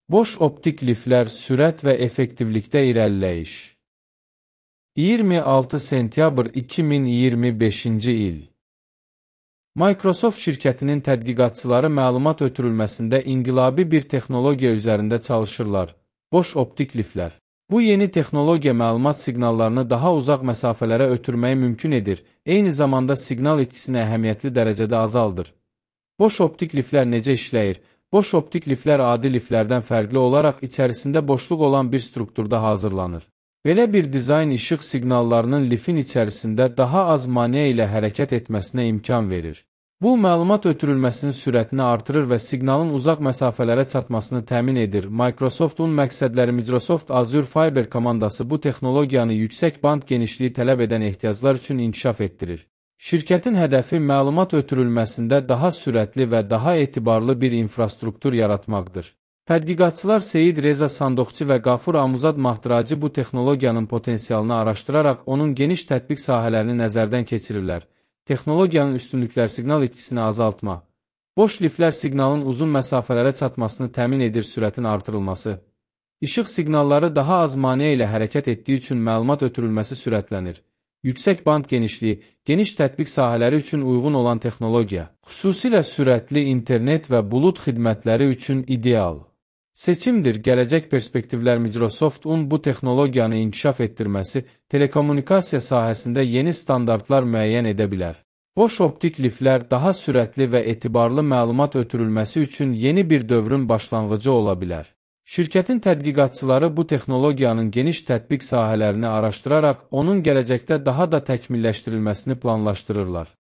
Boş optik liflər sürət və effektivlikdə irəliləyiş. 26 sentyabr 2025-ci il. Microsoft şirkətinin tədqiqatçıları məlumat ötürülməsində inqilabi bir texnologiya üzərində çalışırlar. Boş optik liflər. Bu yeni texnologiya məlumat siqnallarını daha uzaq məsafələrə ötürməyi mümkün edir, eyni zamanda siqnal itkisini əhəmiyyətli dərəcədə azaldır. Boş optik liflər necə işləyir? Boş optik liflər adi liflərdən fərqli olaraq içərisində boşluq olan bir strukturda hazırlanır. Belə bir dizayn işıq siqnallarının lifin içərisində daha az maneə ilə hərəkət etməsinə imkan verir. Bu, məlumat ötürülməsinin sürətini artırır və siqnalın uzaq məsafələrə çatmasını təmin edir. Microsoft'un məqsədləri Microsoft Azure Fiber komandası bu texnologiyanı yüksək band genişliyi tələb edən ehtiyaclar üçün inkişaf etdirir. Şirkətin hədəfi məlumat ötürülməsində daha sürətli və daha etibarlı bir infrastruktur yaratmaqdır. Tədqiqatçılar Seyid Reza Sandoqçu və Qafur Amuzad Mahdıracı bu texnologiyanın potensialını araşdıraraq onun geniş tətbiq sahələrini nəzərdən keçirirlər. Texnologiyanın üstünlüklər siqnal itkisini azaltma. Boş liflər siqnalın uzun məsafələrə çatmasını təmin edir, sürətin artırılması. İşıq siqnalları daha az maneə ilə hərəkət etdiyi üçün məlumat ötürülməsi sürətlənir. Yüksək band genişliyi, geniş tətbiq sahələri üçün uyğun olan texnologiya, xüsusilə sürətli internet və bulud xidmətləri üçün ideal seçimdir. Gələcək perspektivlər Microsoft'un bu texnologiyanı inkişaf etdirməsi, telekommunikasiya sahəsində yeni standartlar müəyyən edə bilər. Boş optik liflər daha sürətli və etibarlı məlumat ötürülməsi üçün yeni bir dövrün başlanğıcı ola bilər. Şirkətin tədqiqatçıları bu texnologiyanın geniş tətbiq sahələrini araşdıraraq onun gələcəkdə daha da təkmilləşdirilməsini planlaşdırırlar.